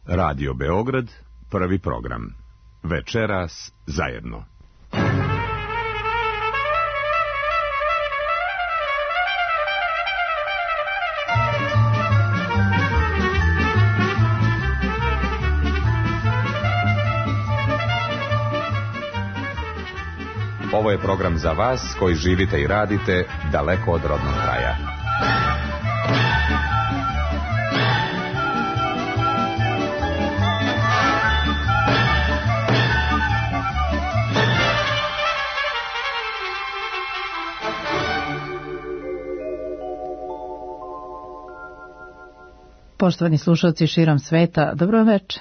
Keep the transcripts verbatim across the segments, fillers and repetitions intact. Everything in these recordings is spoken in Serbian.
Radio Beograd, prvi program. Večeras zajedno. Ovo je program za vas koji živite i radite daleko od rodnog kraja. Poštovani slušalci širom sveta, dobro večer.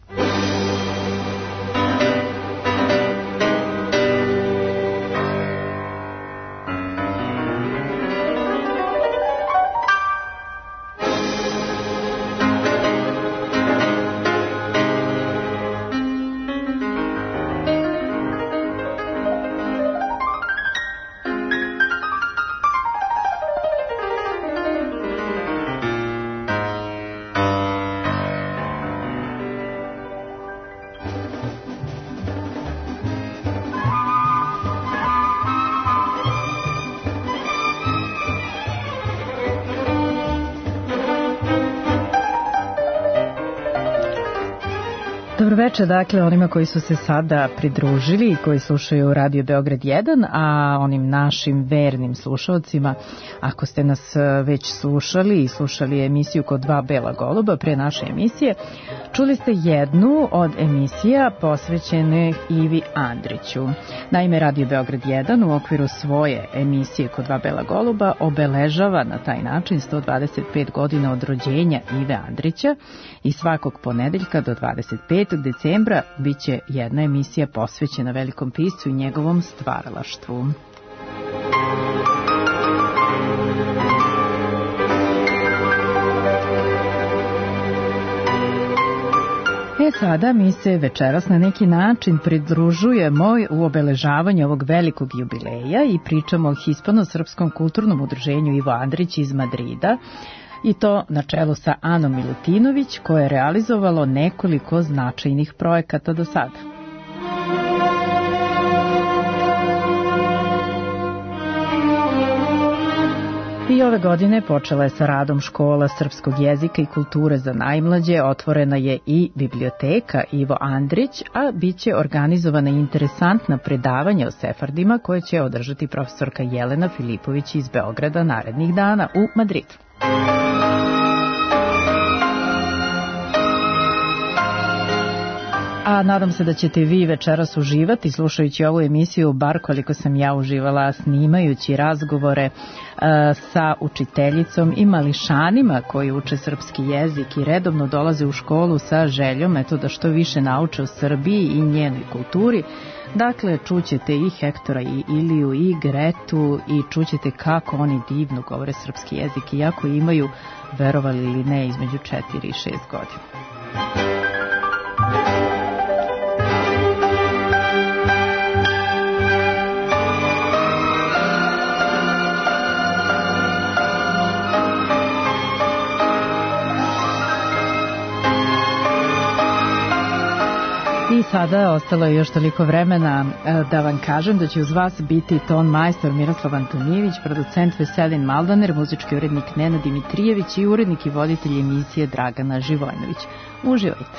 Dobro večer, dakle, onima koji su se sada pridružili i koji slušaju Radio Beograd jedan, a onim našim vernim slušalcima, ako ste nas već slušali i slušali emisiju Kod dva bela goluba pre naše emisije, čuli ste jednu od emisija posvećene Ivi Andriću. Naime, Radio Beograd jedan u okviru svoje emisije Kod dva bela goluba obeležava na taj način sto dvadeset pet godina od rođenja Ive Andrića i svakog ponedeljka do dvadeset petog decembra biće jedna emisija posvećena velikom piscu i njegovom stvaralaštvu. E sada mi se večeras na neki način pridružujemo u obeležavanju ovog velikog jubileja i pričamo o Hispano-srpskom kulturnom udruženju Ivo Andrić iz Madrida, i to na čelu sa Anom Milutinović, koje je realizovalo nekoliko značajnih projekata do sada. I ove godine počela je sa radom škola srpskog jezika i kulture za najmlađe, otvorena je i biblioteka Ivo Andrić, a bit će organizovana interesantna predavanja o sefardima koje će održati profesorka Jelena Filipović iz Beograda narednih dana u Madridu. A nadam se da ćete vi večeras uživati slušajući ovu emisiju, bar koliko sam ja uživala snimajući razgovore uh, sa učiteljicom i mališanima koji uče srpski jezik i redovno dolaze u školu sa željom eto da što više nauče o Srbiji i njenoj kulturi. Dakle, čućete i Hektora i Iliju i Gretu i čućete kako oni divno govore srpski jezik, iako imaju, verovali ili ne, između četiri i šest godina. I sada ostalo je još toliko vremena da vam kažem da će uz vas biti ton majstor Miroslav Antonijević, producent Veselin Maldaner, muzički urednik Nenad Dimitrijević i urednik i voditelj emisije Dragana Živojnović. Uživajte!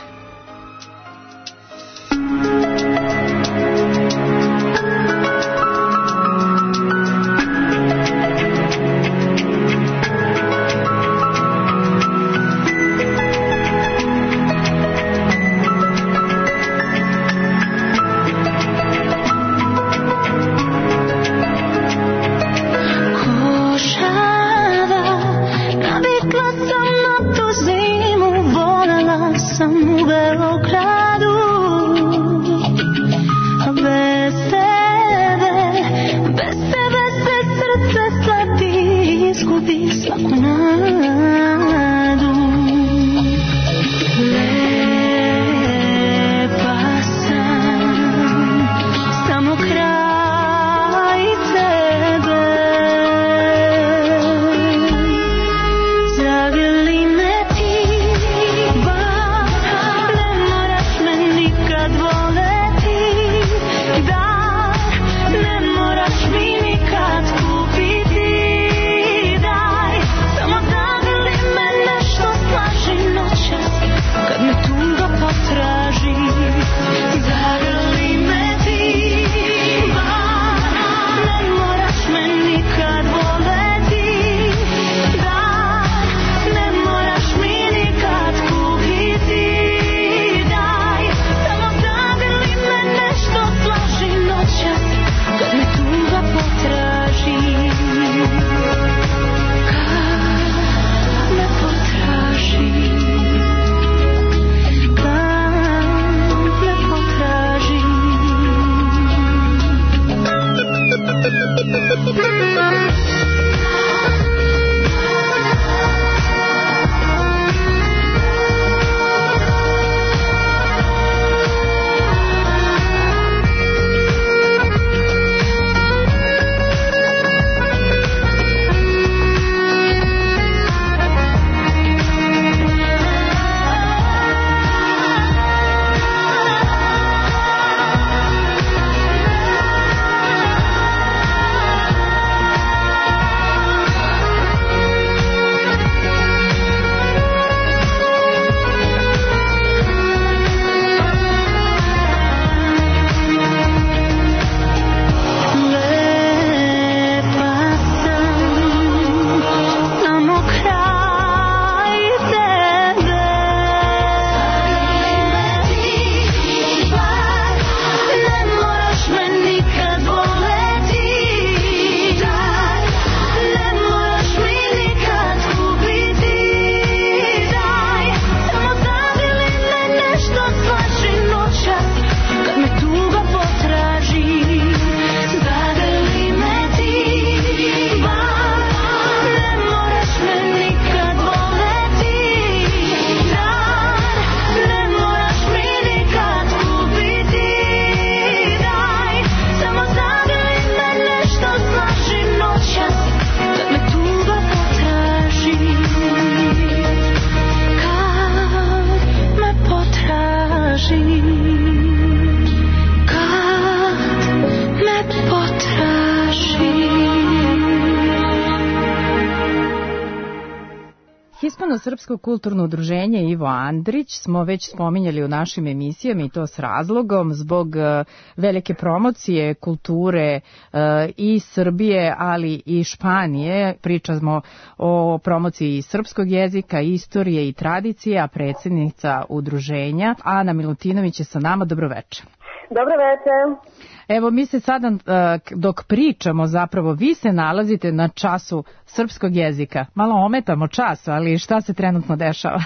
Srpsko kulturno udruženje Ivo Andrić smo već spominjali u našim emisijama i to s razlogom zbog velike promocije kulture i Srbije, ali i Španije. Pričamo o promociji srpskog jezika, istorije i tradicije, a predsjednica udruženja Ana Milutinović je sa nama. Dobroveče. Dobroveče. Evo, mi se sada, dok pričamo zapravo, vi se nalazite na času srpskog jezika. Malo ometamo čas, ali šta se trenutno dešava?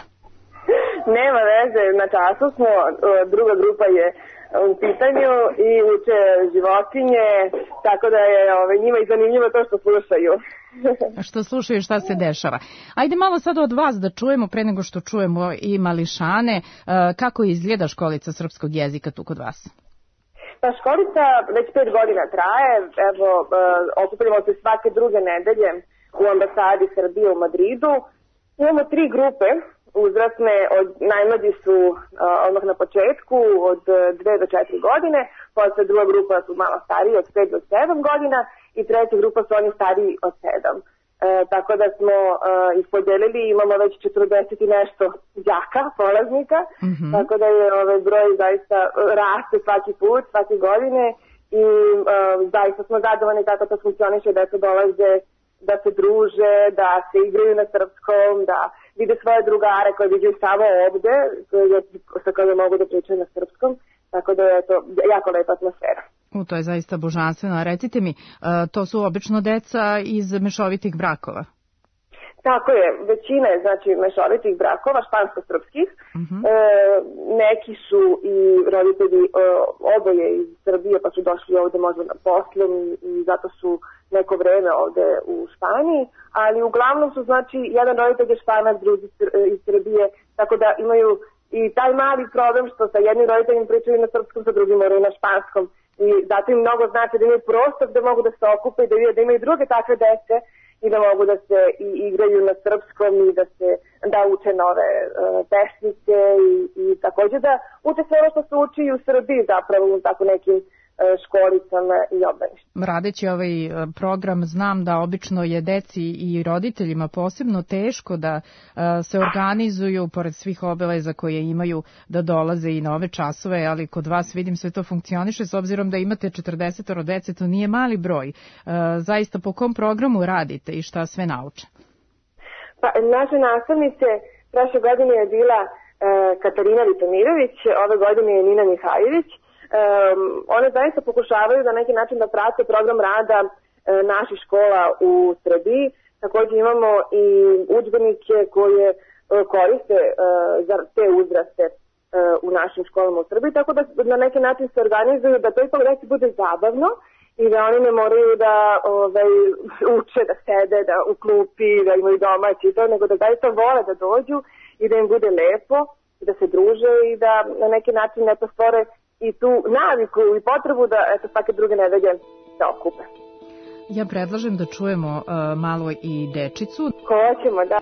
Nema veze, na času smo, druga grupa je u pitanju i uče životinje, tako da je ove, njima i zanimljivo to što slušaju. Što slušaju, šta se dešava. Ajde malo sad od vas da čujemo, pre nego što čujemo i mališane, kako izgleda školica srpskog jezika tu kod vas? Pa školica već pet godina traje, evo, okupljamo se svake druge nedelje u ambasadi Srbije u Madridu. Imamo tri grupe uzrasne, od najmlađi su uh, odmah na početku od dve do četiri godine, posle druga grupa su malo stariji od pet do sedam godina i treća grupa su oni stariji od sedam. E, tako da smo uh, ih podelili, imamo već četrdeset i nešto đaka, polaznika, mm-hmm. tako da je ovaj broj zaista raste svaki put, svake godine i uh, zaista smo zadovoljni kako to funkcioniše, da to dolaze, da se druže, da se igraju na srpskom, da vide svoje drugare koje viđaju samo ovde, sa kojima mogu da pričaju na srpskom, tako da je to jako lepa atmosfera. U, to je zaista božanstveno. A recite mi, to su obično deca iz mešovitih brakova? Tako je, većina je znači mešovitih brakova, špansko-srpskih. Uh-huh. E, neki su i roditelji e, oboje iz Srbije pa su došli ovde možda na poslom i, i zato su neko vreme ovde u Španiji, ali uglavnom su znači jedan roditelj je Španac, drugi iz Srbije, tako da imaju i taj mali problem što sa jednim roditeljem pričaju na srpskom, sa drugim moraju na španskom i zato im mnogo znači da imaju prostor da mogu da se okupe i da, da imaju druge takve dece i da mogu da se i igraju na srpskom i da se da uče nove uh, pesmice i, i takođe da uče sve ono što se uči i u Srbiji zapravo u tako nekim školicama i obdaništima. Radeći ovaj program znam da obično je deci i roditeljima posebno teško da se organizuju pored svih obaveza koje imaju da dolaze i na ove časove, ali kod vas vidim sve to funkcioniše s obzirom da imate četrdeset dece, to nije mali broj. Zaista po kom programu radite i šta sve nauče? Pa naše nastavnice prošle godine je bila Katarina Vitamirović, ove godine je Nina Mihajlović. Um, one zaista pokušavaju da neki način da prate program rada e, naših škola u Srbiji. Također imamo i udžbenike koje e, koriste e, za te uzraste e, u našim školama u Srbiji, tako da na neki način se organizuju da to ipak deci bude zabavno i da oni ne moraju da ovaj, uče, da sede, da u klupi, da imaju domaći i to, nego da zaista vole da dođu i da im bude lepo, da se druže i da na neki način ne postvore i tu naviku i potrebu da eto svake druge nedelje se okupe. Ja predlažem da čujemo uh, malo i dečicu. Hoćemo, da.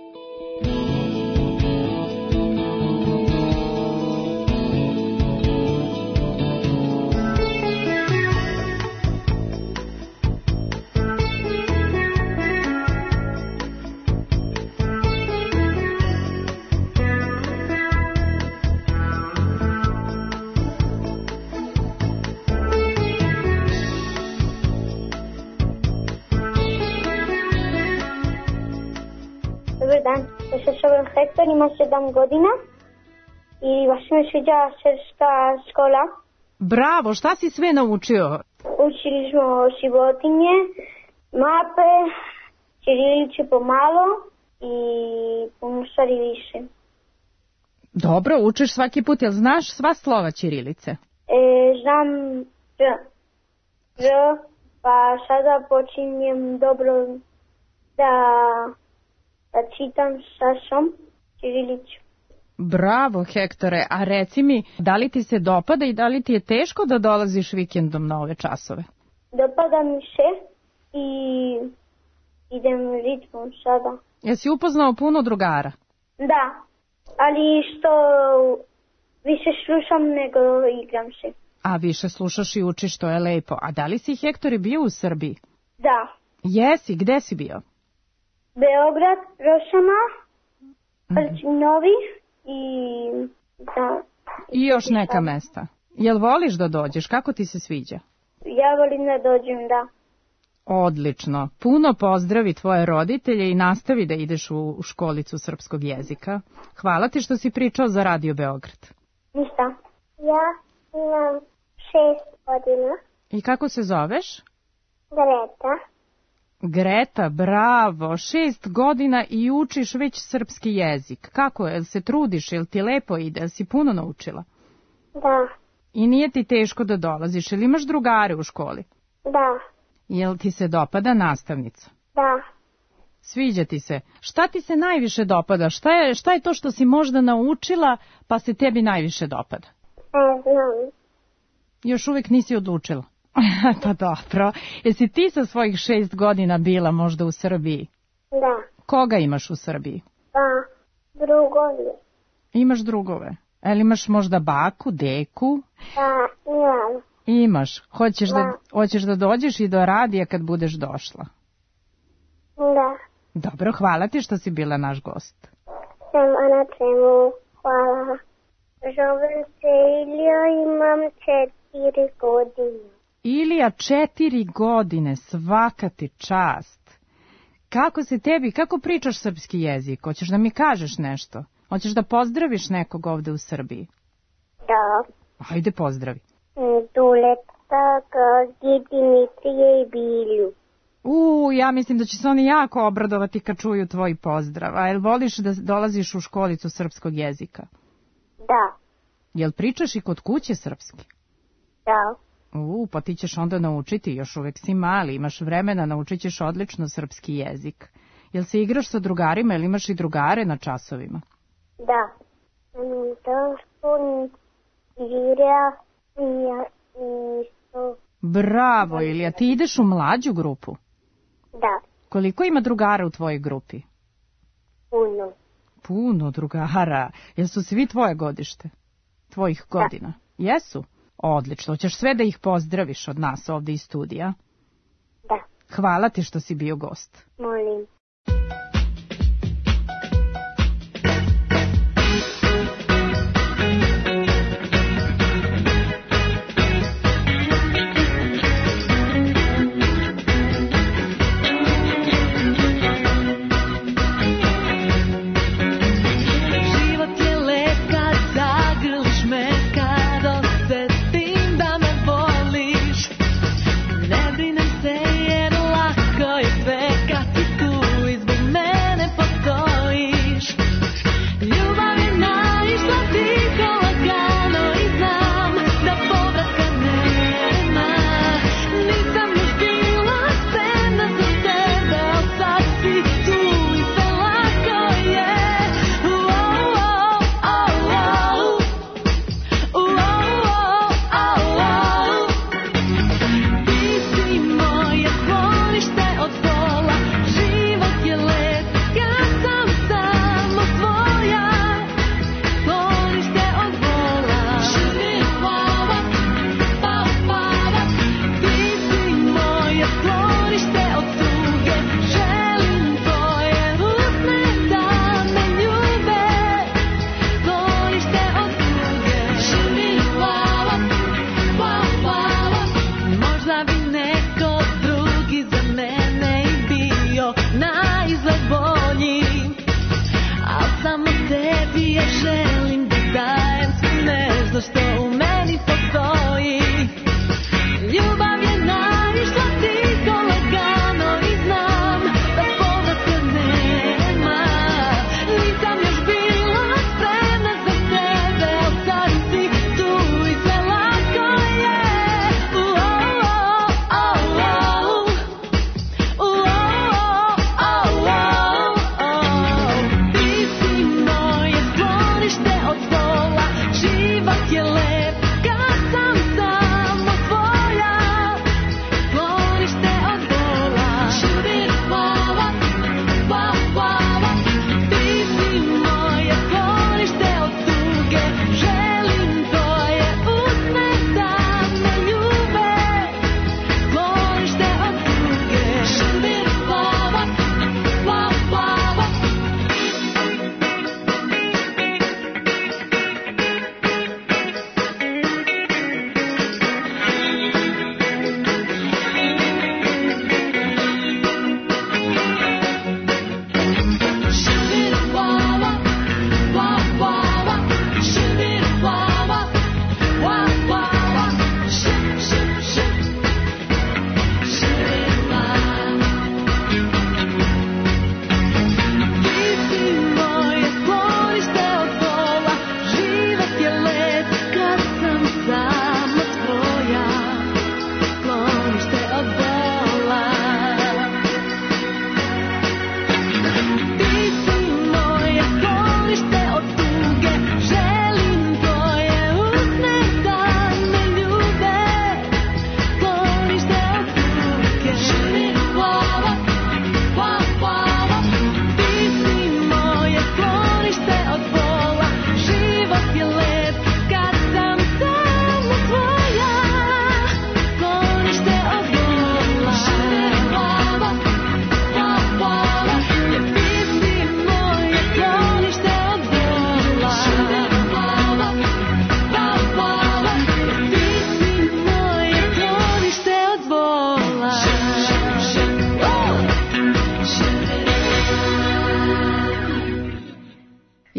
Dobar dan, ja se zovem Hektor, imam sedam godina i baš mi sviđa srpska škola. Bravo, šta si sve naučio? Učili smo životinje, mape, ćirilicu pomalo i puno stvari više. Dobro, učiš svaki put, jel znaš sva slova ćirilice? E, znam R, R, pa sada počinjem dobro da... da čitam šašom ćirilicu. Bravo, Hektore, a reci mi, da li ti se dopada i da li ti je teško da dolaziš vikendom na ove časove? Dopada mi se i idem ritmom sada. Jesi upoznao puno drugara? Da, ali što više slušam nego igram se. A više slušaš i učiš, to je lepo. A da li si, Hektore, bio u Srbiji? Da. Jesi, gde si bio? Beograd, Rošama Krčinovi i da... I još neka mesta. Jel voliš da dođeš? Kako ti se sviđa? Ja volim da dođem, da. Odlično. Puno pozdravi tvoje roditelje i nastavi da ideš u školicu srpskog jezika. Hvala ti što si pričao za Radio Beograd. Ništa. Ja imam šest godina. I kako se zoveš? Greta. Greta, bravo. Šest godina i učiš već srpski jezik. Kako je? Jel se trudiš? Jel ti lepo ide? Jel si puno naučila? Da. I nije ti teško da dolaziš? Jel imaš drugare u školi? Da. Jel ti se dopada nastavnica? Da. Sviđa ti se. Šta ti se najviše dopada? Šta je, šta je to što si možda naučila pa se tebi najviše dopada? Ne znam. Još uvijek nisi odlučila. Pa dobro. Jesi ti sa svojih šest godina bila možda u Srbiji? Da. Koga imaš u Srbiji? Pa, drugovi. Imaš drugove. Jel imaš možda baku, deku? Da, imam. Imaš. Hoćeš da. Da, hoćeš da dođeš i do radija kad budeš došla? da. Dobro, hvala ti što si bila naš gost. Sam na čemu, hvala. Zovem se Ilija, imam četiri godine. Ilija, četiri godine, svaka ti čast. Kako se tebi, kako pričaš srpski jezik? Hoćeš da mi kažeš nešto? Hoćeš da pozdraviš nekog ovde u Srbiji? Da. Hajde, pozdravi. Duleta, Gagi, Dimitrije i Bilju. U, ja mislim da će se oni jako obradovati kad čuju tvoj pozdrav. A jel voliš da dolaziš u školicu srpskog jezika? Da. Jel pričaš i kod kuće srpski? Da. U, pa ti ćeš onda naučiti, još uvek si mali, imaš vremena, naučit ćeš odlično srpski jezik. Jel se igraš sa drugarima ili imaš i drugare na časovima? Da. Daško, Ilija i ja isto. Bravo, Ilija, ti ideš u mlađu grupu? Da. Koliko ima drugara u tvojoj grupi? Puno. Puno drugara. Jel su svi tvoje godište? Tvojih godina? Da. Jesu? Odlično. Hoćeš sve da ih pozdraviš od nas ovde iz studija? Da. Hvala ti što si bio gost. Molim.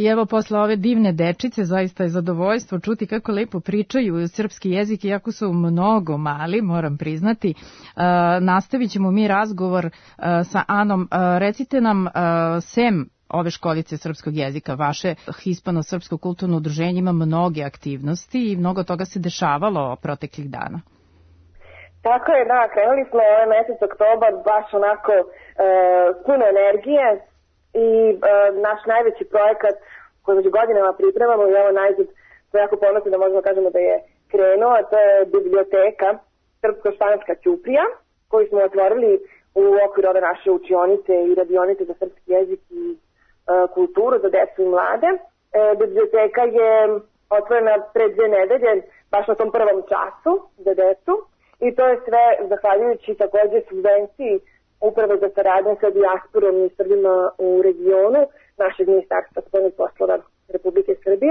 evo posle ove divne dečice zaista je zadovoljstvo čuti kako lepo pričaju srpski jezik, iako su mnogo mali, moram priznati. Uh, nastavit ćemo mi razgovor uh, sa Anom. Uh, recite nam, uh, sem ove školice srpskog jezika, vaše Hispano-srpsko kulturno udruženje ima mnoge aktivnosti i mnogo toga se dešavalo proteklih dana. Tako je, da, krenuli smo ovaj mesec oktobar baš onako e, puno energije i e, naš najveći projekat koji već godinama pripremamo i evo najzad smo jako ponosni da možemo kažemo da je krenuo, a to je biblioteka Srpsko-španska Ćuprija koju smo otvorili u okviru ove naše učionice i radionice za srpski jezik i e, kulturu za decu i mlade. E, biblioteka je otvorena pre dve nedelje baš na tom prvom času za decu. I to je sve zahvaljujući takođe subvenciji Uprave za saradnju sa dijasporom i Srbima u regionu našeg ministarstva spoljnih poslova Republike Srbije.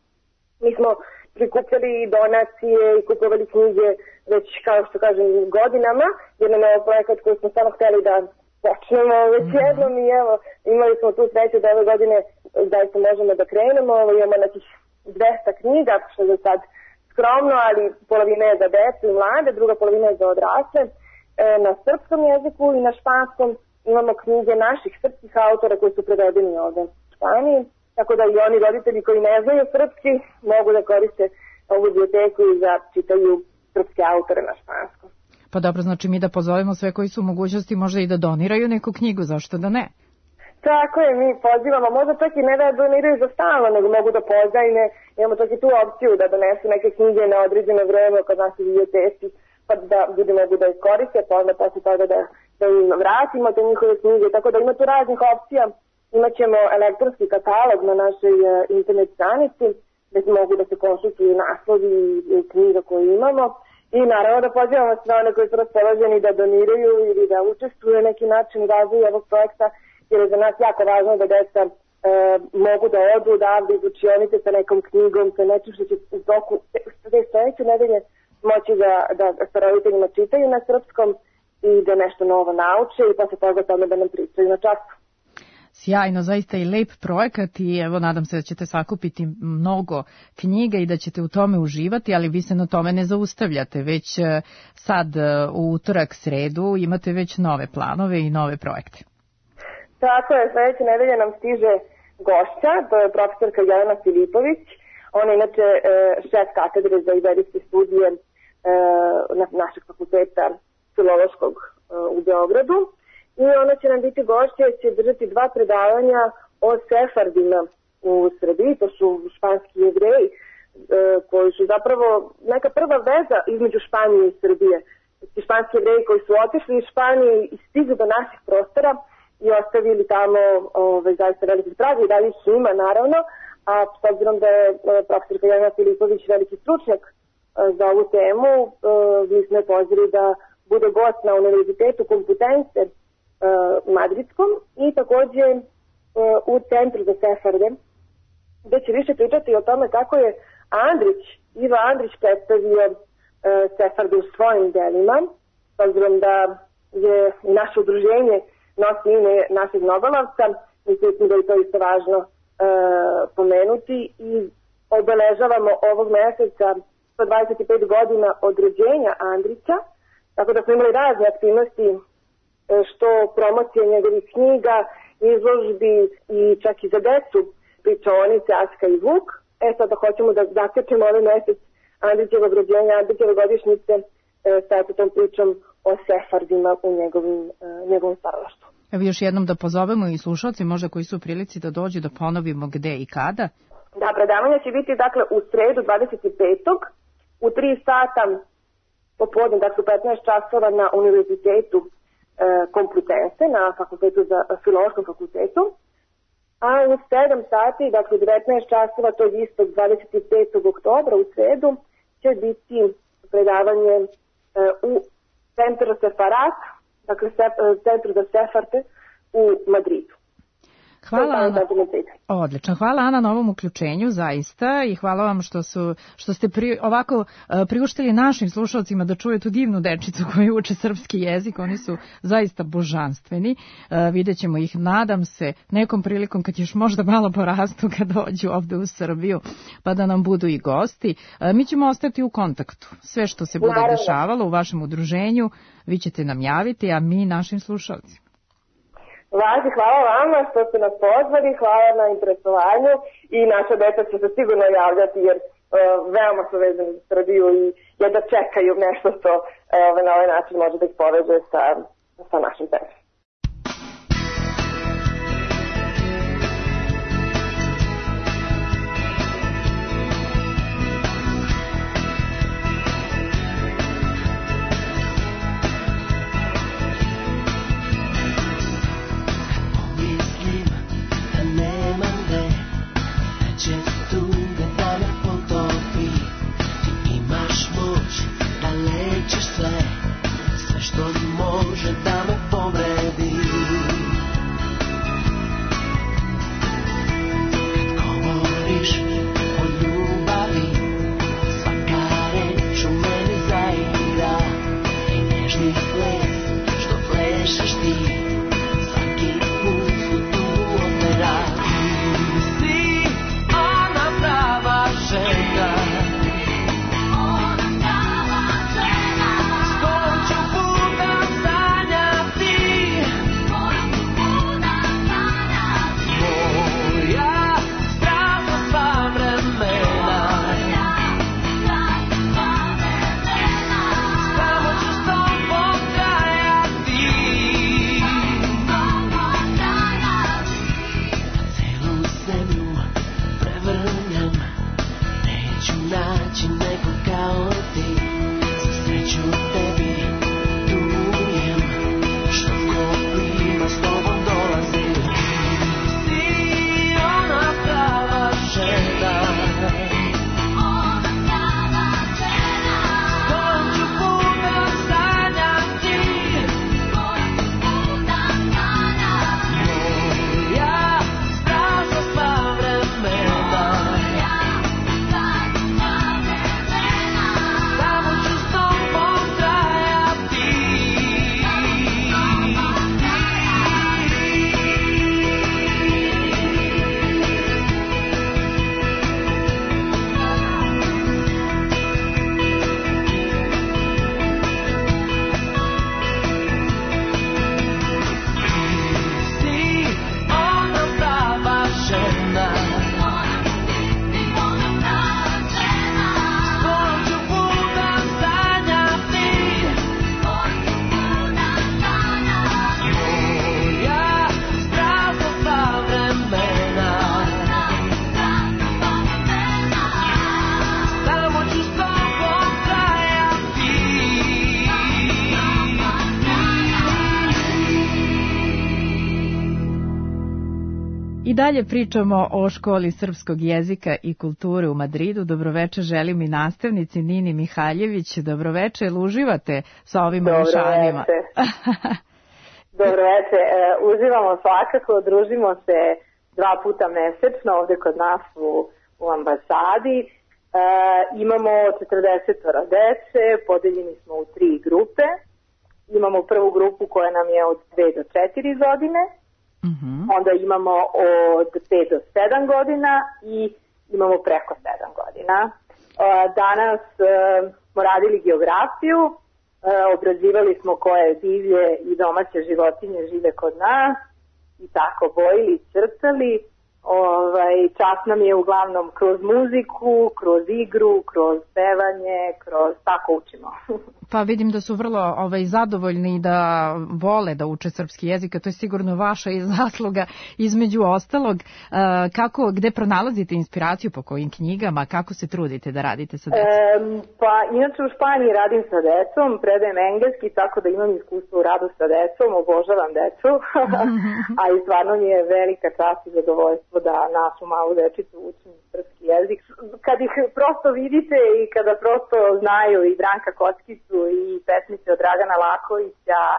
Mi smo prikupljali donacije i kupovali knjige već, kao što kažem, godinama. Jedan je projekat koji smo samo hteli da počnemo već jednom i evo, imali smo tu sreću da ove godine zaista možemo da krenemo. Imamo nekih dvesta knjiga, što je za sad skromno, ali polovina je za decu i mlade, druga polovina je za odrasle. E, na srpskom jeziku i na španskom imamo knjige naših srpskih autora koji su prevedeni ovde u Španiji, tako da i oni roditelji koji ne znaju srpski mogu da koriste ovu biblioteku i da čitaju srpske autore na španskom. Pa dobro, znači mi da pozovemo sve koji su u mogućnosti možda i da doniraju neku knjigu, zašto da ne? Tako je, mi pozivamo, možda čak i ne da doniraju za stalno, nego mogu da pozajme. Imamo čak i tu opciju da donesu neke knjige na određeno vreme kod nas u biblioteci, pa da ljudi mogu da iskoriste, pa onda posle toga da, da im vratimo te njihove knjige. Tako da ima tu raznih opcija. Imaćemo elektronski katalog na našoj uh, internet stranici, gde mogu da se konsultuju naslovi i knjiga koje imamo. I naravno da pozivamo sve one koji su raspoloženi da doniraju ili da učestvuju na neki način u razvoju ovog projekta, jer je za nas jako važno da deca e, mogu da odu odavde iz učionice sa nekom knjigom, sa nečim što će u toku te sledeće nedelje moći da, da sa roditeljima čitaju na srpskom i da nešto novo nauče i posle toga tome da nam pričaju na času. Sjajno, zaista i lep projekat i evo nadam se da ćete sakupiti mnogo knjiga i da ćete u tome uživati, ali vi se na tome ne zaustavljate, već sad u utorak, sredu imate već nove planove i nove projekte. Tako je, sledeće nedelje nam stiže gošća, to je profesorka Jelena Filipović. Ona je inače šef katedre za iberijske studije našeg fakulteta filološkog u Beogradu. I ona će nam biti gošća i će držati dva predavanja o sefardima u Srbiji. To su španski jevreji koji su zapravo neka prva veza između Španije i Srbije. Španski jevreji koji su otišli iz Španije i stigli do naših prostora i ostavili tamo ove, zaista veliki trag i dalje ih ima naravno, a s obzirom da je profesorka Jelena Filipović veliki stručnjak za ovu temu, mi smo je pozvali da bude gost na Univerzitetu Complutense madridskom i takođe u Centru za sefarde, gde će više pričati o tome kako je Andrić, Ivo Andrić predstavio sefarde u svojim delima, s obzirom da je naše udruženje nosi ime našeg Nobelovca, mislim da je to isto važno e, pomenuti i obeležavamo ovog meseca sto dvadeset pet godina od rođenja Andrića, tako da smo imali razne aktivnosti e, što promocije njegovih knjiga, izložbi i čak i za decu pričaonice Aska i Vuk. E sada hoćemo da zaključimo ovaj mesec Andrićevog rođenja, Andrićeve godišnjice e, sa tom pričom o sefardima u njegovim, uh, njegovom stvaralaštvu. Evo još jednom da pozovemo i slušalci možda koji su u prilici da dođu da ponovimo gde i kada. Da, predavanje će biti dakle u sredu dvadeset petog u tri sata popodne, dakle u petnaest časova na Univerzitetu uh, Complutense, na fakultetu za filološkom fakultetu, a u sedam sati, dakle u devetnaest časova tog istog dvadeset petog oktobra u sredu će biti predavanje uh, u Centru Sefarat, dakle Centru za sefarte u Madridu. Hvala, Ana. Odlično. Hvala, Ana, na ovom uključenju, zaista, i hvala vam što, su, što ste pri, ovako uh, priuštili našim slušalcima da čuje tu divnu dečicu koju uče srpski jezik. Oni su zaista božanstveni. Uh, vidjet ćemo ih, nadam se, nekom prilikom kad još možda malo porastu, kad dođu ovde u Srbiju, pa da nam budu i gosti. Uh, mi ćemo ostati u kontaktu. Sve što se bude dešavalo u vašem udruženju, vi ćete nam javiti, a mi našim slušalcima. Važi, hvala vama što ste nas pozvali, hvala na interesovanju i naša deca će se sigurno javljati jer uh, veoma su vezani za Srbiju i jedno čekaju nešto što uh, na ovaj način može da ih poveže sa, sa našim pevima. Što može da me povredi. Kad govoriš o ljubavi, svaka reč u meni zaira i nežni ples što plešeš ti, svaki put u tu opera. Ti si ona prava žena, I dalje pričamo o školi srpskog jezika i kulture u Madridu. Dobroveče želim i nastavnici Nini Mihaljević. Dobroveče, jel uživate sa ovim lišanima? Dobroveče, e, uživamo svakako, družimo se dva puta mesečno ovde kod nas u, u ambasadi. E, imamo četrdeset dece, podeljeni smo u tri grupe. Imamo prvu grupu koja nam je od dve do četiri godine. Mm-hmm. Onda imamo od pet do sedam godina i imamo preko sedam godina. Danas smo radili geografiju, obrađivali smo koje divlje i domaće životinje žive kod nas i tako bojili, crtali. Ovaj, čas nam je uglavnom kroz muziku, kroz igru, kroz pevanje, kroz tako učimo. Pa vidim da su vrlo ovaj, zadovoljni da vole da uče srpski jezik, a to je sigurno vaša i zasluga između ostalog. Kako, gde pronalazite inspiraciju, po kojim knjigama, kako se trudite da radite sa decom? E, pa inače u Španiji radim sa decom, predajem engleski, tako da imam iskustvo u radu sa decom, obožavam decu, a i stvarno mi je velika čast i zadovoljstvo da našu malu dečicu učim srpski jezik. Kad ih prosto vidite i kada prosto znaju i Branka Kockicu i pesmice od Dragana Lakovića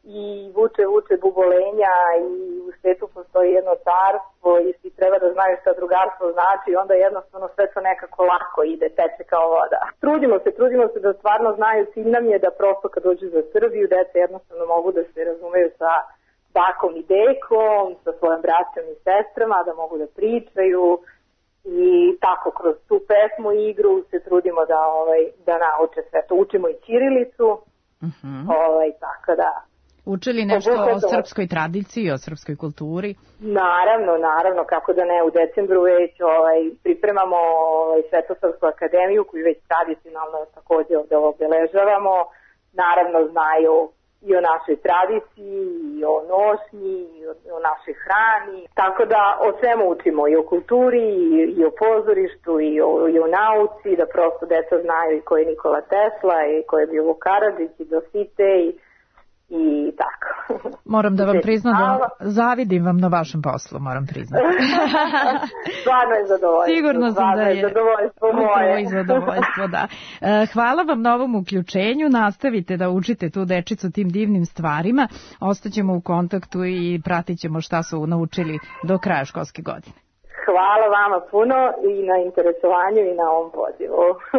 i vuče, vuče bubolenja i u svetu postoji jedno carstvo i svi treba da znaju šta drugarstvo znači i onda jednostavno sve to nekako lako ide, teče kao voda. Trudimo se, trudimo se da stvarno znaju, cilj nam je da prosto kad dođu za Srbiju, deca jednostavno mogu da se razumeju sa bakom i dekom, sa svojom braćom i sestrama, da mogu da pričaju i tako kroz tu pesmu i igru se trudimo da, ovaj, da nauče sve to. Učimo i ćirilicu, uh-huh. ovaj, tako da... Uče li nešto o srpskoj tradiciji, o srpskoj kulturi? Naravno, naravno, kako da ne, u decembru već ovaj, pripremamo ovaj, Svetosavsku akademiju koju već tradicionalno takođe ovde obeležavamo. Naravno znaju i o našoj tradiciji, i o nošnji, i o, o našoj hrani. Tako da o svemu učimo, i o kulturi, i, i o pozorištu, i o, i o nauci, da prosto deca znaju i ko je Nikola Tesla, i ko je bio Vuk Karadžić, i Dosite, i i tako. Moram da vam priznam da zavidim vam na vašem poslu, moram priznati. Stvarno je zadovoljstvo. Sigurno sam da je zadovoljstvo moje. I zadovoljstvo, da. Hvala vam na ovom uključenju, nastavite da učite tu dečicu tim divnim stvarima, ostaćemo u kontaktu i pratit ćemo šta su naučili do kraja školske godine. Hvala vama puno i na interesovanju i na ovom pozivu.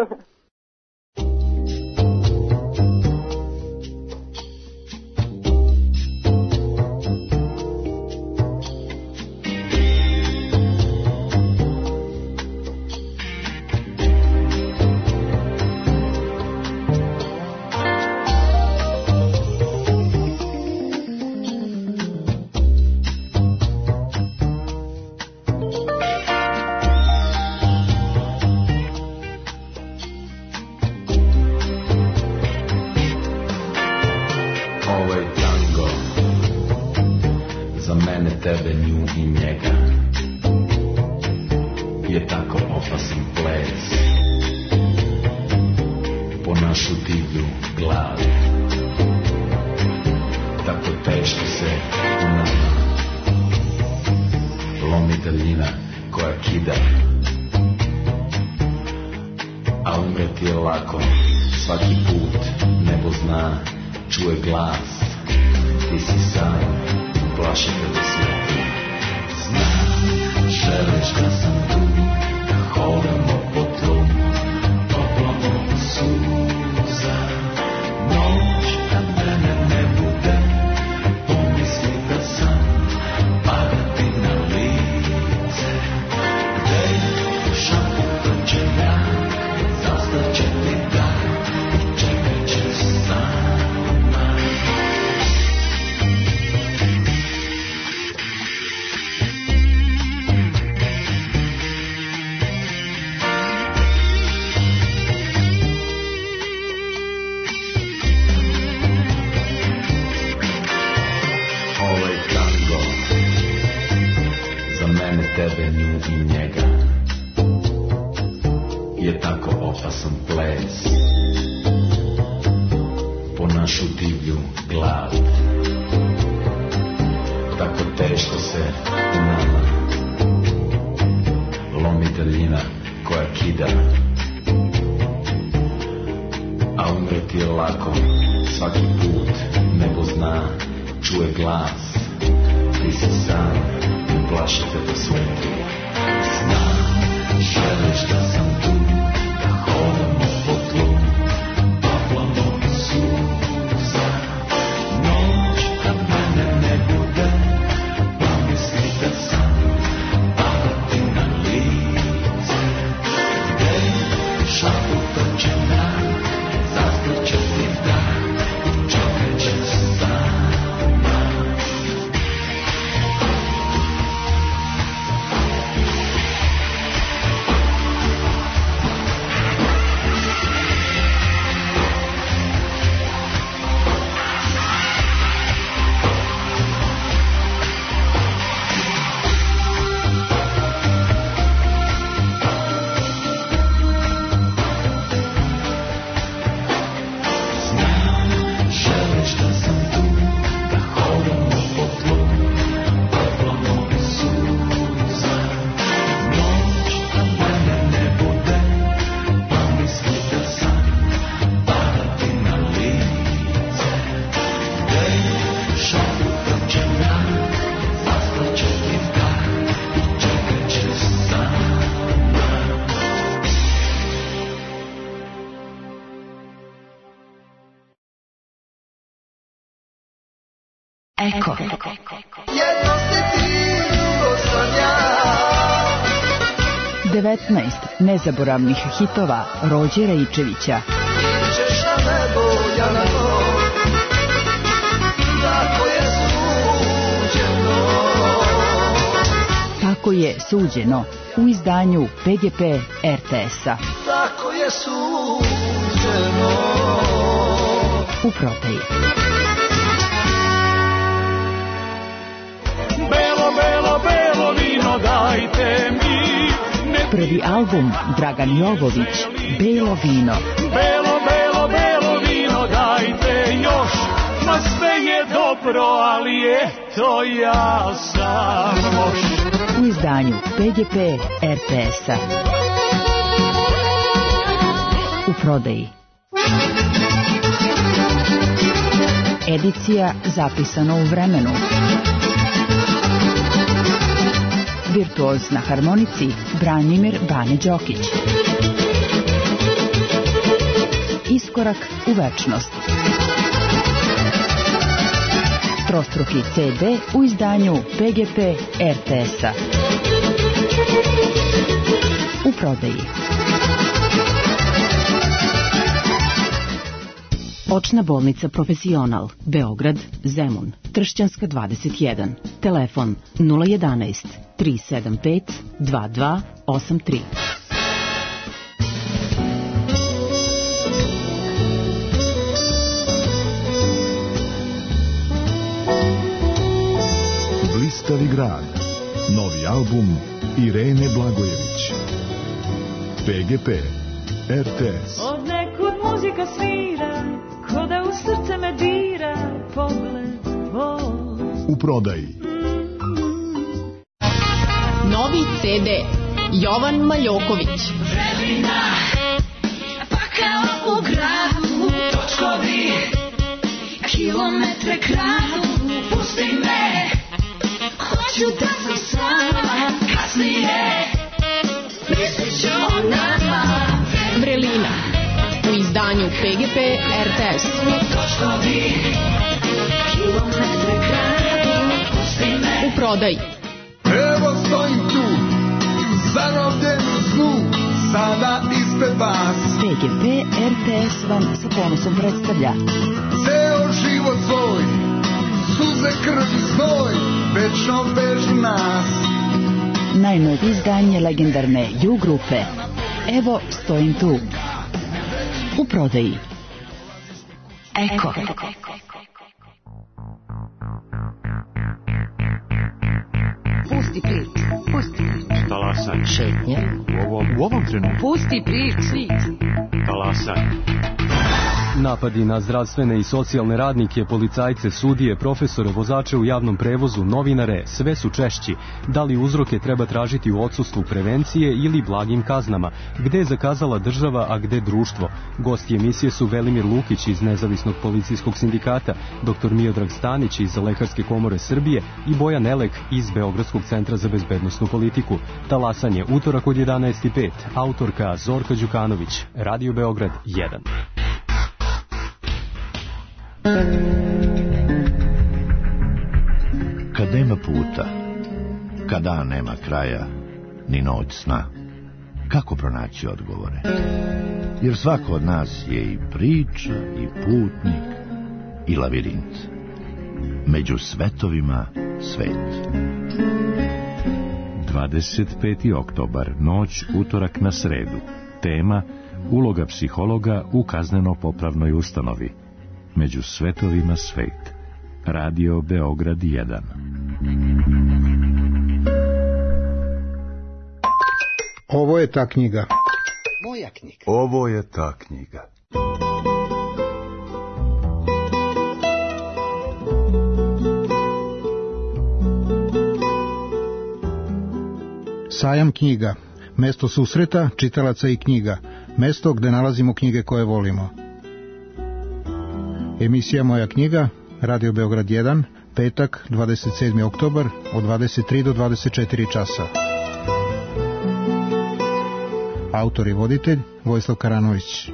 Tebe, nju i njega je tako opasan ples po našu divlju glavu, tako teško se u nama lomi daljina koja kida, a umreti je lako svaki put, nebo zna, čuje glas, ti si sam, plaši te da sve. Znam, želiš da sam tu, da hodamo po tlu, toplom suza. Noć kad mene ne bude, pomisli da sam padati na lice. Gde je šaputa će ja, zastaće ti dan i čekat će sam. Tebe, nju i njega je tako opasan ples po našu divlju glavu, tako teško se u nama lomi daljina koja kida, a umreti je lako svaki put, nebo zna, čuje glas, ti si sam, plašite da svetu. Znam, želiš da sam tu, da hodamo po tlu, toplamo suza. Noć kad mene ne bude, pomisli da sam padati na lice. Gde je šaputa će dan, zastaće ti dan i čekat će sam. Eko. Jedno si ti, drugo sam ja. devetnaest nezaboravnih hitova Rođe Rejčevića. Ideš na nebo, ja na to. Tako je suđeno. Tako je suđeno u izdanju P G P R T S-a. Tako je suđeno. U prodaji. Belo, belo, belo vino dajte mi. Prvi album Dragan Jovović, Belo vino. Belo, belo, belo vino dajte još. Ma sve je dobro, ali eto ja sam loš. U izdanju P G P R T S-a. U prodaji. Edicija zapisano u vremenu. Virtuoz na harmonici Branimir Bane Đokić. Iskorak u večnost. Trostruki C D u izdanju P G P R T S-a. U prodaji. Očna bolnica Profesional, Beograd, Zemun, Tršćanska dvadeset jedan. Telefon nula jedanaest tri sedam pet dva dva osam tri. Blistavi grad. Novi album Irene Blagojević. P G P R T S. Od nekud muzika svira, ko da u srce me dira pogled tvoj. U prodaji. Novi C D Jovan Maljoković. Vremena, pa kao u gradu, točkovi, kilometre kradu, pusti me, hoću da sam sama, kasnije, mislit ću o nama. Vrelina u izdanju P G P R T S. Točkovi, kilometre kradu, pusti me. U prodaji. Evo stojim tu, zarobljen u snu, sada ispred vas. P G P R T S vam sa ponosom predstavlja Ceo život svoj, suze, krv i znoj, večno vežu nas. najnovije izdanje legendarne U grupe. Evo stojim tu. U prodaji. Eko. Pusti priču, pusti priču. Talasaj. Šetnja. U ovom, u ovom trenutku. Pusti priču. Talasaj. Napadi na zdravstvene i socijalne radnike, policajce, sudije, profesore, vozače u javnom prevozu, novinare, sve su češći. Da li uzroke treba tražiti u odsustvu prevencije ili blagim kaznama? Gde je zakazala država, a gde društvo? Gosti emisije su Velimir Lukić iz Nezavisnog policijskog sindikata, doktor Miodrag Stanić iz Lekarske komore Srbije i Bojan Elek iz Beogradskog centra za bezbednosnu politiku. Talasanje, utorak od jedanaest i pet. Autorka Zorka Đukanović. Radio Beograd jedan. Kad nema puta, kad dan nema kraja, ni noć sna, kako pronaći odgovore? Jer svako od nas je i priča, i putnik, i lavirint. Među svetovima svet. dvadeset peti oktobar, noć, utorak na sredu. Tema: uloga psihologa u kazneno-popravnoj ustanovi. Među svetovima svet. Radio Beograd jedan. Ovo je ta knjiga. Moja knjiga. Ovo je ta knjiga. Sajam knjiga. Mesto susreta čitalaca i knjiga. Mesto gde nalazimo knjige koje volimo. Emisija Moja knjiga, Radio Beograd jedan, petak, dvadeset sedmi oktobar, od dvadeset tri do dvadeset četiri časa. Autor i voditelj Vojislav Karanović.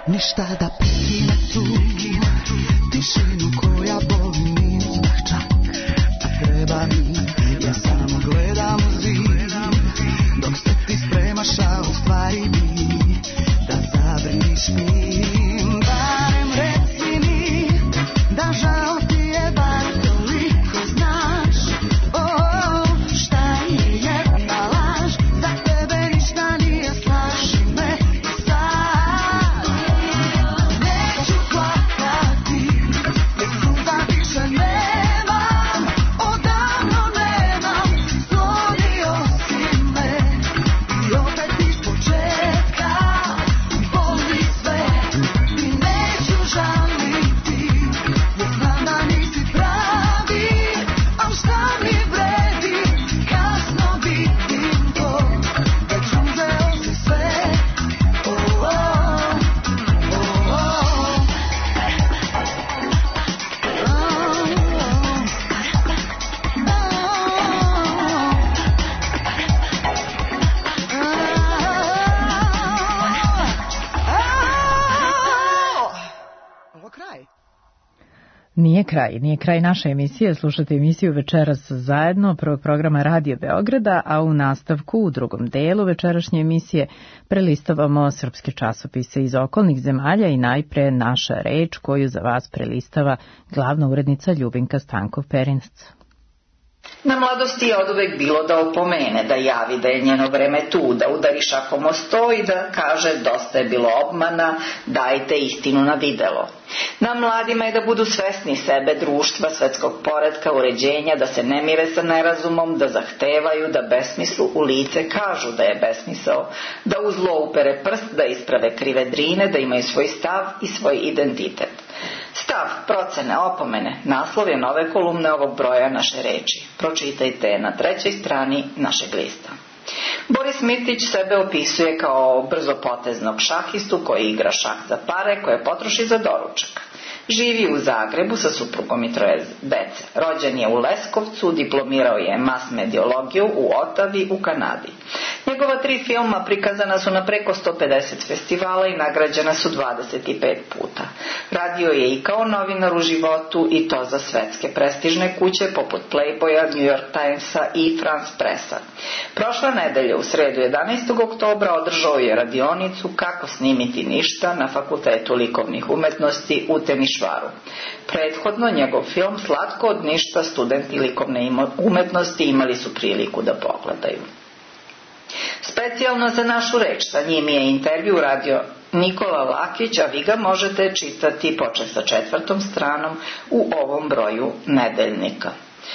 ništa da prekine tu tišinu koja boli niz čak, a treba mi, ja samo gledam u zid, dok se ti spremaš, a u stvari mi, da zavrniš mi, barem reci mi, da žao ti je bar toliko znaš, o, šta je jedna laž, za tebe ništa nije, slaži me i sad, neću plakati, jer suza više nemam, odavno nemam, sklonio si me, i opet iz početka, boli sve, i neću žaliti, jer znam da nisi pravi, al šta mi vredi, kasno vidim to, već uzeo si sve, oh, oh, oh, oh. Ovo kraj. Nije kraj, nije kraj naše emisije. Slušate emisiju Večeras zajedno, prvog programa Radio Beograda, a u nastavku, u drugom delu večerašnje emisije, prelistavamo srpske časopise iz okolnih zemalja i najpre Naša reč, koju za vas prelistava glavna urednica Ljubinka Stankov-Perinc. Na mladosti je oduvek bilo da opomene, da javi da je njeno vreme tu, da udari šakom o sto i da kaže dosta je bilo obmana, dajte istinu na videlo. Na mladima je da budu svesni sebe, društva, svetskog poretka, uređenja, da se ne mire sa nerazumom, da zahtevaju, da besmislu u lice kažu da je besmisao, da u zlo upere prst, da isprave krive drine, da imaju svoj stav i svoj identitet. Stav, procene, opomene, naslov je nove kolumne ovog broja Naše reči. Pročitajte na trećoj strani našeg lista. Boris Mitić sebe opisuje kao brzopoteznog šahistu koji igra šah za pare koje potroši za doručak. Živi u Zagrebu sa suprugom i troje dece. Rođen je u Leskovcu, diplomirao je mas mediologiju u Otavi u Kanadi. Njegova tri filma prikazana su na preko sto pedeset festivala i nagrađena su dvadeset pet puta. Radio je i kao novinar u životu i to za svetske prestižne kuće poput Playboya, New York Timesa i France Pressa. Prošle nedelje u sredu jedanaestog oktobra održao je radionicu Kako snimiti ništa na Fakultetu likovnih umetnosti u Temišvaru. Prethodno njegov film Slatko od ništa studenti likovne umetnosti imali su priliku da pogledaju. Specijalno za Našu reč, sa njim je intervju radio Nikola Lakić, a vi ga možete čitati počev sa četvrtom stranom u ovom broju nedeljnika.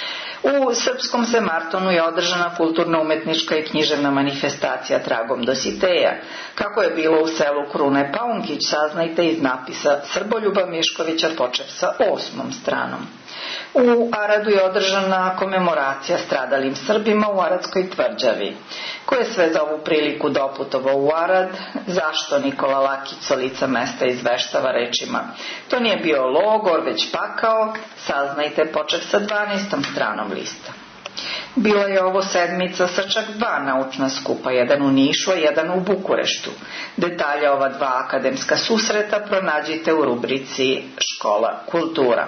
U Srpskom Semartonu je održana kulturno-umetnička i književna manifestacija Tragom Dositeja. Kako je bilo u selu Krune Paunkić, saznajte iz napisa Srboljuba Miškovića počev sa osmom stranom. U Aradu je održana komemoracija stradalim Srbima u Aradskoj tvrđavi. Ko je sve za ovu priliku doputovao u Arad? Zašto Nikola Lakić sa lica mesta izveštava rečima? To nije bio logor, već pakao. Saznajte počev sa dvanaestom stranom lista. Bila je ovo sedmica sa čak dva naučna skupa, jedan u Nišu, a jedan u Bukureštu. Detalje ova dva akademska susreta pronađite u rubrici Škola kultura.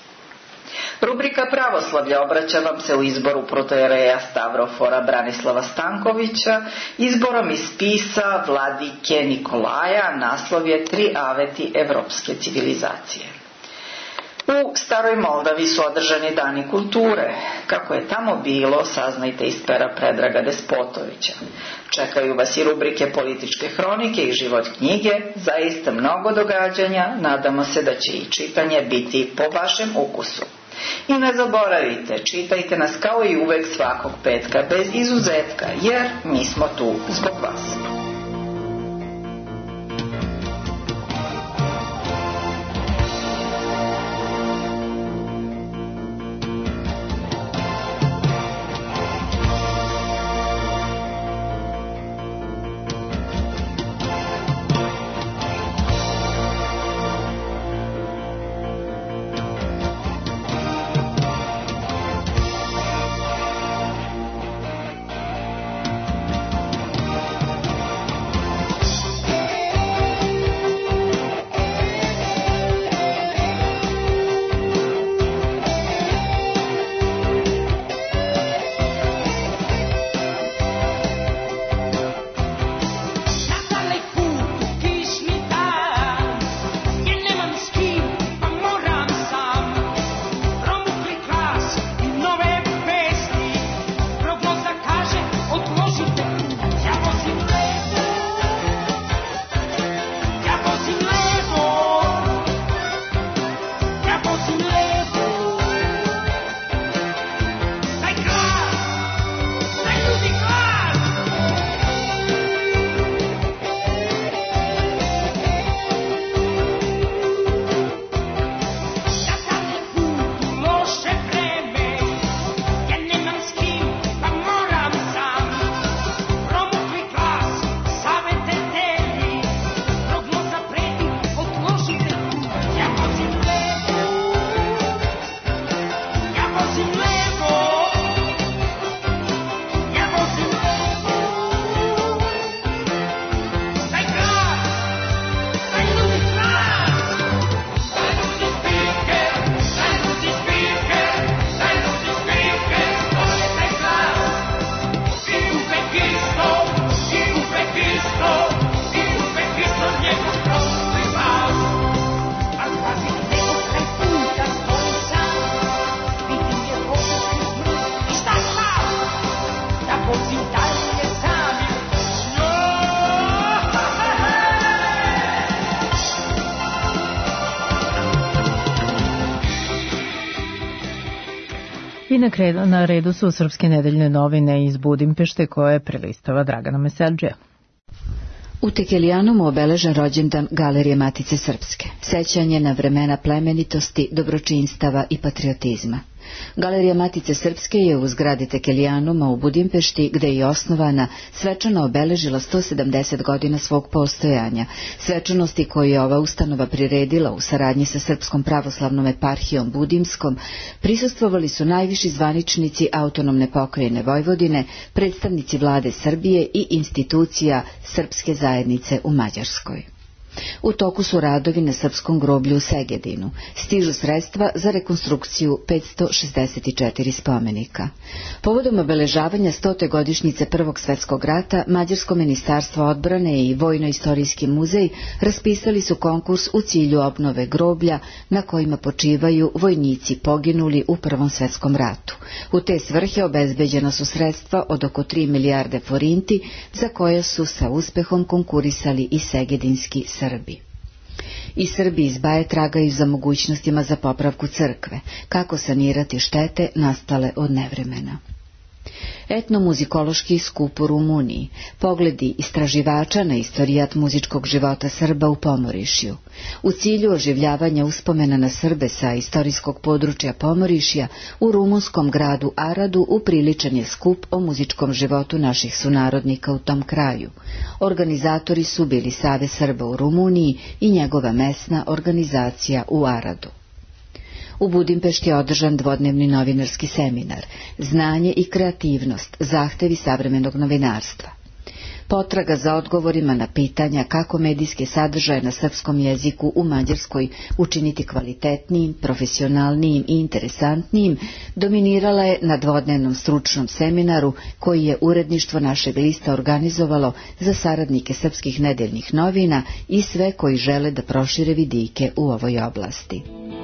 Rubrika Pravoslavlja obraća vam se u izboru protojereja Stavrofora Branislava Stankovića, izborom iz spisa Vladike Nikolaja, naslov je Tri aveti evropske civilizacije. U Staroj Moldavi su održani dani kulture. Kako je tamo bilo, saznajte iz pera Predraga Despotovića. Čekaju vas i rubrike Političke hronike i Život knjige, zaista mnogo događanja, nadamo se da će i čitanje biti po vašem ukusu. I ne zaboravite, čitajte nas kao i uvek svakog petka bez izuzetka, jer mi smo tu zbog vas. I na, kredu, na redu su Srpske nedeljne novine iz Budimpešte koje prelistava Dragana Meseldžija. U Tekelijanumu obeležen rođendan Galerije Matice Srpske, sećanje na vremena plemenitosti, dobročinstava i patriotizma. Galerija Matice Srpske je u zgradi Tekelijanuma u Budimpešti, gde je osnovana, svečano obeležila sto sedamdeset godina svog postojanja, svečanosti koje je ova ustanova priredila u saradnji sa Srpskom pravoslavnom eparhijom Budimskom. Prisustvovali su najviši zvaničnici autonomne pokrajine Vojvodine, predstavnici vlade Srbije i institucija Srpske zajednice u Mađarskoj. U toku su radovi na srpskom groblju u Segedinu. Stižu sredstva za rekonstrukciju petsto šezdeset četiri spomenika. Povodom obeležavanja stote godišnjice Prvog svetskog rata, Mađarsko ministarstvo odbrane i Vojno-istorijski muzej raspisali su konkurs u cilju obnove groblja na kojima počivaju vojnici poginuli u Prvom svetskom ratu. U te svrhe obezbeđena su sredstva od oko tri milijarde forinti, za koje su sa uspehom konkurisali i segedinski Srbi. I Srbi iz Baje tragaju za mogućnostima za popravku crkve, kako sanirati štete nastale od nevremena. Etnomuzikološki skup u Rumuniji, pogledi istraživača na istorijat muzičkog života Srba u Pomorišju. U cilju oživljavanja uspomena na Srbe sa istorijskog područja Pomorišja, u rumunskom gradu Aradu upriličen je skup o muzičkom životu naših sunarodnika u tom kraju. Organizatori su bili Savez Srba u Rumuniji i njegova mesna organizacija u Aradu. U Budimpešti je održan dvodnevni novinarski seminar Znanje i kreativnost, zahtevi savremenog novinarstva. Potraga za odgovorima na pitanja kako medijske sadržaje na srpskom jeziku u Mađarskoj učiniti kvalitetnijim, profesionalnijim i interesantnijim dominirala je na dvodnevnom stručnom seminaru koji je uredništvo našeg lista organizovalo za saradnike srpskih nedeljnih novina i sve koji žele da prošire vidike u ovoj oblasti.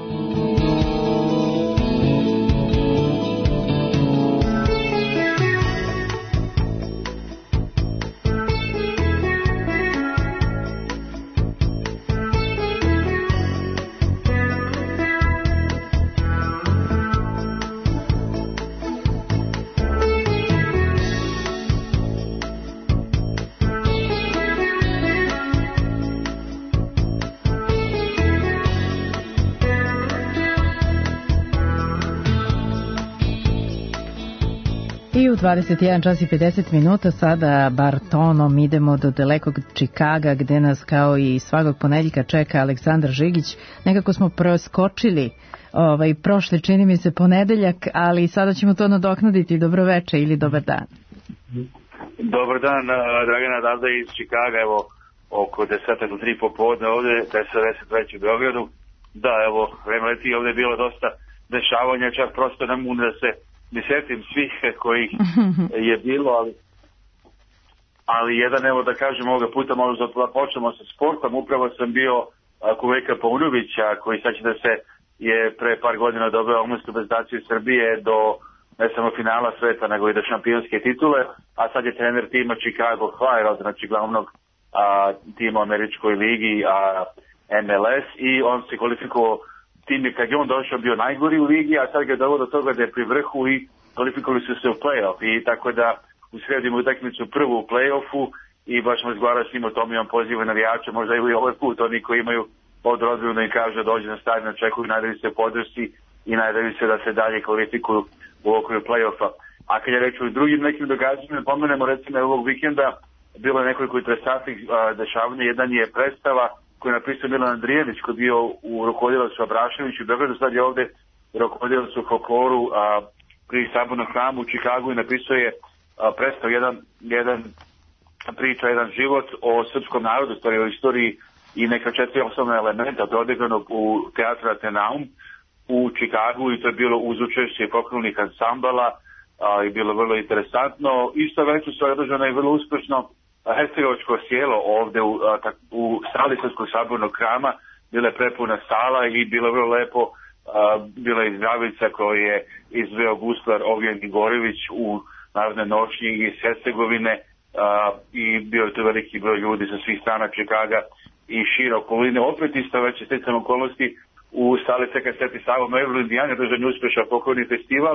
I u dvadeset jedan čas i pedeset minuta sada Bartonom idemo do dalekog Čikaga, gde nas kao i svakog ponedeljka čeka Aleksandar Žigić. Nekako smo preskočili ovaj, prošli, čini mi se, ponedeljak, ali sada ćemo to nadoknaditi. Dobro veče ili dobar dan. Dobar dan, Dragana, odavde iz Čikaga, evo oko desetak do tri popodne ovde, deset deset već u Beogradu. Da, evo, vreme leti, ovde je bilo dosta dešavanja, čak prosto ne mogu da se ne setim svih kojih je bilo, ali, ali jedan, evo da kažem, ovoga puta možda da počnemo sa sportom. Upravo sam bio Kuvejka Paunovića, koji sad će da se je pre par godina dobio omladsku reprezentaciju Srbije do ne samo finala sveta, nego i do šampionske titule, a sad je trener tima Chicago Fire, znači glavnog a, tima u američkoj ligi a, M L S, i on se kvalifikovao. Tim je kad je on došao bio najgori u ligi, a sad ga je dovelo do toga da je pri vrhu i kvalifikovali su se u play-off. I tako da u sredu ima utakmicu prvu u play-offu i baš smo razgovarali s njim o tom, imam pozive navijače, možda i ovaj put, oni koji imaju od rodbinu da im kaže da dođe na stadion, čekuju, nadaju se podršci i nadaju se da se dalje kvalifikuju u okviru play-offa. A kad je reći o drugim nekim događanjima, pomenemo recimo ovog vikenda, bilo je nekoliko interesantnih dešavanja. Jedan je predstava koji je napisao Milan Andrijanić, koji je bio u rukovodilacu Abraševiću u Beogradu, sad je ovde rukovodilac u folkloru a, pri Sabornom hramu u Čikagu i napisao je a, predstav jedan, jedan priča, jedan život o srpskom narodu, stvari o istoriji i neka četiri osnovna elementa, to je odigrano u teatru Atenaum u Čikagu i to je bilo uz učešće folklornih ansambala a, i bilo vrlo interesantno. Isto večer su održano i vrlo uspešno Hercegovačko sjelo ovde u, a, u sali Srpskog sabornog hrama, bila je prepuna sala i bilo vrlo lepo, a, bila je zdravica koju je izveo guslar Ognjen Igorović u narodne nošnji iz Hercegovine a, i bio je to veliki broj ljudi sa svih strana Čikaga i šire okoline. Opet isto već je sticam okolnosti u sali C K Sveti Savo Mevlu Indijani održan je uspešan folklorni festival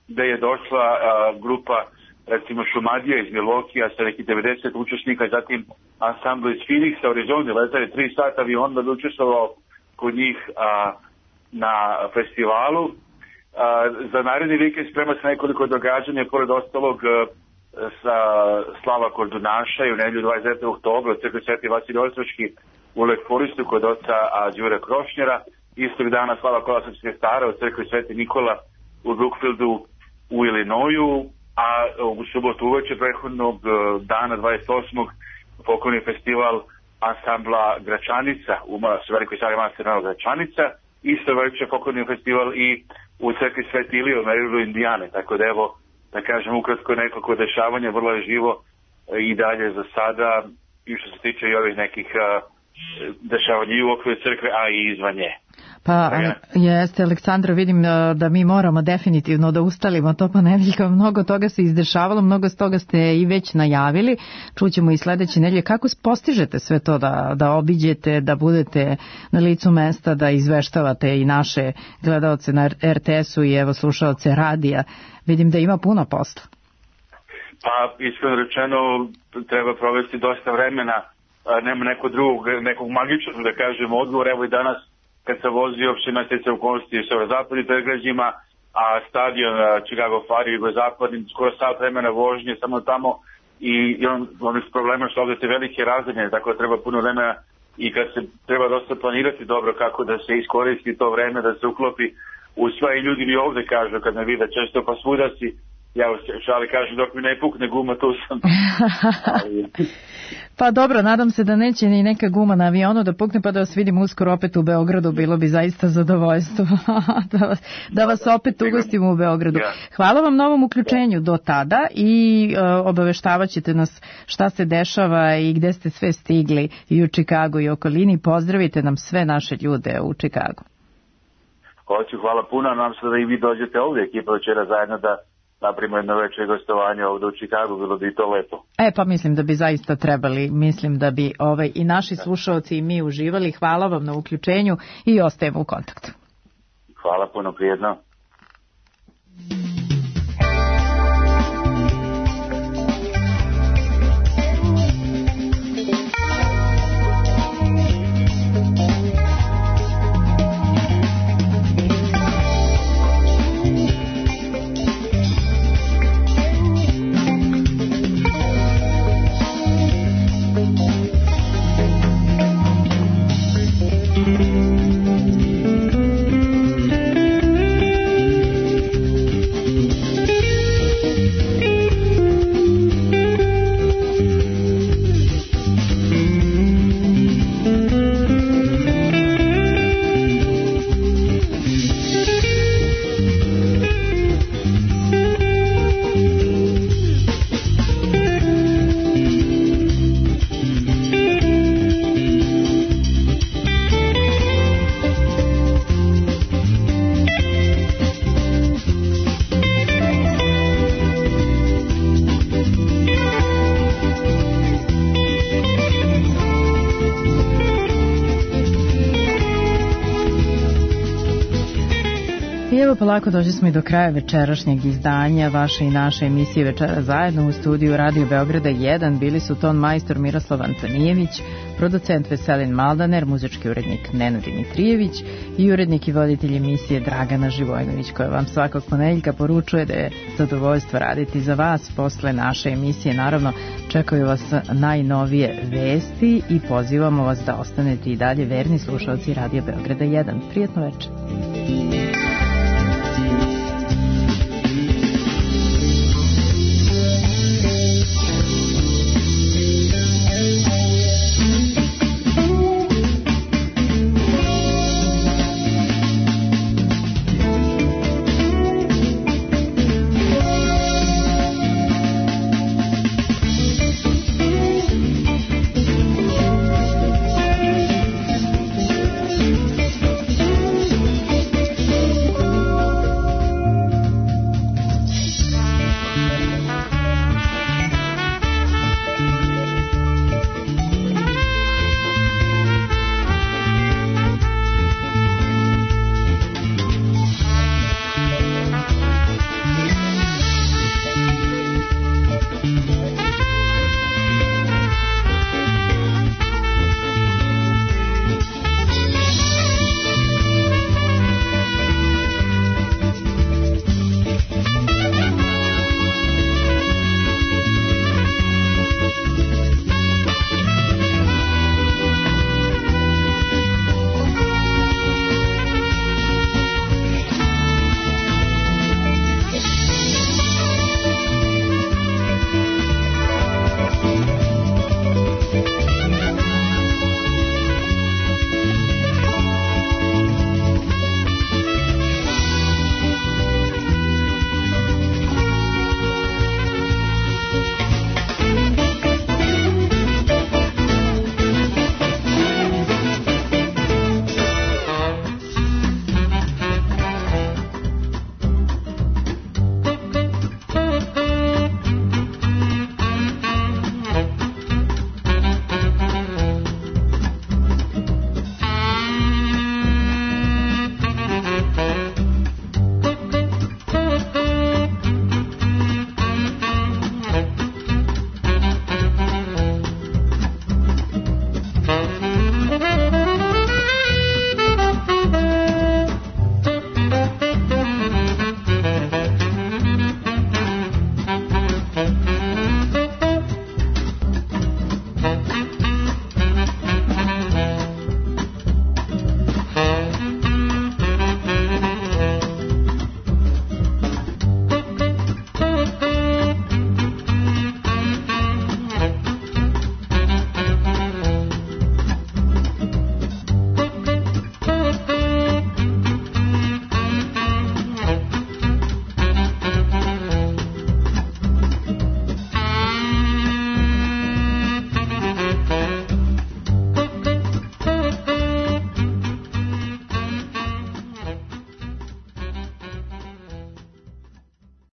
gde je došla a, grupa recimo Šumadija iz Milokija sa nekih devedeset učesnika, zatim ansambl iz Phoenixa, Arizona, letali tri sata avion da bi učestvovao kod njih a, na festivalu. A, za naredni vikend sprema se nekoliko događanja, pored ostalog a, sa Slava Kordunaša i u nedjelju dvadeset devetog oktobra u crkvi Sveti Vasilij Ostroški u Lekforistu kod oca a, Đure Krošnjera. Istog dana Slava Kolasovske stara u crkvi Sveti Nikola u Brookfieldu u Illinoisu, a u subotu uveče prethodnog dana dvadeset osmog pokloni festival ansambla Gračanica u velikoj sali manastira Gračanica. Isto veče pokloni festival i u crkvi Sveti Ilije u Marylandu, Indijane. Tako da evo, da kažem ukratko, nekoliko dešavanja, vrlo je živo i dalje za sada, i što se tiče i ovih nekih uh, dešavanja i u okviru crkve, a i izvan nje. Pa jeste, Aleksandra, vidim da mi moramo definitivno da ustalimo to ponedeljka, mnogo toga se izdešavalo, mnogo toga ste i već najavili, čućemo i sledeće nedelje. Kako postižete sve to da, da obiđete, da budete na licu mesta, da izveštavate i naše gledaoce na er te esu i evo slušaoce radija? Vidim da ima puno posla. Pa iskreno rečeno treba provesti dosta vremena, nema nekog drugog, nekog magičnog da kažemo odgovor. Evo i danas kad sam vozio opština Steca u Konsti u severozapadnim predgrađima, a stadion Chicago Fire u jugozapadnim, skoro sat vremena vožnje samo tamo, i, i on, onih problema što ovdje te velike razdaljene, tako da treba puno vremena i kad se treba dosta planirati dobro kako da se iskoristi to vreme, da se uklopi u sve. I ljudi mi ovdje kažu kad me vide često, pa svuda si, ja u šali kažu dok mi ne pukne guma, tu sam. Pa dobro, nadam se da neće ni neka guma na avionu da pukne, pa da vas vidim uskoro opet u Beogradu, bilo bi zaista zadovoljstvo da vas, da vas opet ugostimo u Beogradu. Hvala vam na ovom uključenju do tada i uh, obaveštavat ćete nas šta se dešava i gde ste sve stigli i u Čikagu i okolini. Pozdravite nam sve naše ljude u Čikagu. Hoću, hvala puno, nam se da i vi dođete ovdje, ekipa večera zajedno da naprimo jedno veće gostovanje ovdje u Čikagu, bilo bi to lepo. E pa mislim da bi zaista trebali, mislim da bi ovaj, i naši slušalci i mi uživali. Hvala vam na uključenju i ostajemo u kontaktu. Hvala puno, prijedno. Polako došli smo i do kraja večerašnjeg izdanja vaše i naše emisije Večera zajedno. U studiju Radio Beograda jedan bili su ton majstor Miroslav Antonijević, producent Veselin Maldaner, muzički urednik Nenad Dimitrijević i urednik i voditelj emisije Dragana Živojnović, koja vam svakog ponedeljka poručuje da je zadovoljstvo raditi za vas. Posle naše emisije naravno čekaju vas najnovije vesti i pozivamo vas da ostanete i dalje verni slušalci Radio Beograda jedan. Prijetno večer.